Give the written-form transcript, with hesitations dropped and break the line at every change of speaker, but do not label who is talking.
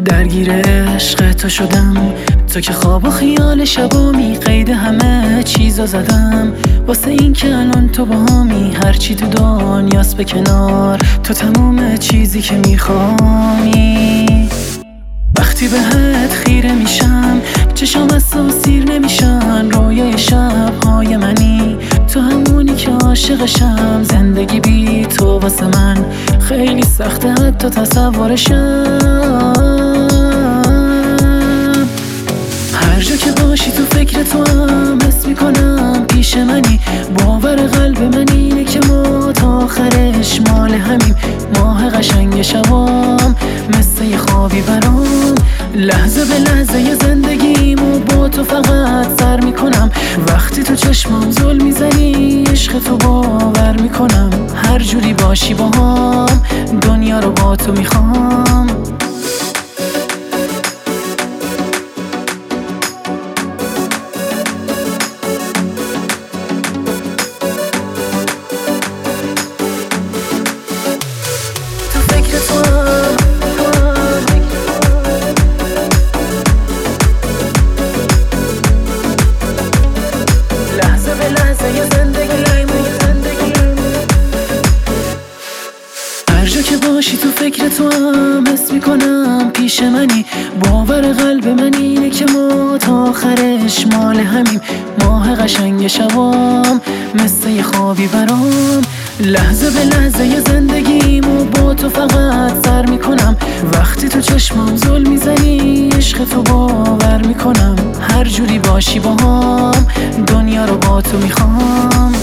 درگیر عشق تو شدم، تو که خواب و خیال شبامی، قید همه چیزو زدم واسه این که الان تو باهامی. هرچی تو دنیاست به کنار، تو تموم چیزی که میخوامی. وقتی بهت خیره میشم چشام از تو سیر نمیشن، رویای شبهای منی، تو همونی که عاشقشم. زندگی بی تو واسه من خیلی سخته حتی تصورشم. هر جا که باشی تو فکر تو هم حس میکنم پیش منی. باور قلب من اینه که ما تا آخرش مال همیم. ماه قشنگ شبام مثل یه خوابی برام، لحظه به لحظه یه زندگیمو با تو فقط سر میکنم. وقتی تو چشمام زل میزنی عشق تو باور میکنم. هر جوری باشی باهام دنیا رو با تو میخوام. هر جا که باشی تو فکر تو هم حس میکنم پیش منی. باور قلب من اینه که ما تا آخرش مال همیم. ماه قشنگ شبام مثل یه خوابی برام، لحظه به لحظه یه زندگیمو با تو فقط سر میکنم. وقتی تو چشمام زل میزنی عشق تو باور میکنم. هر جوری باشی باهام دنیا رو با تو میخوام.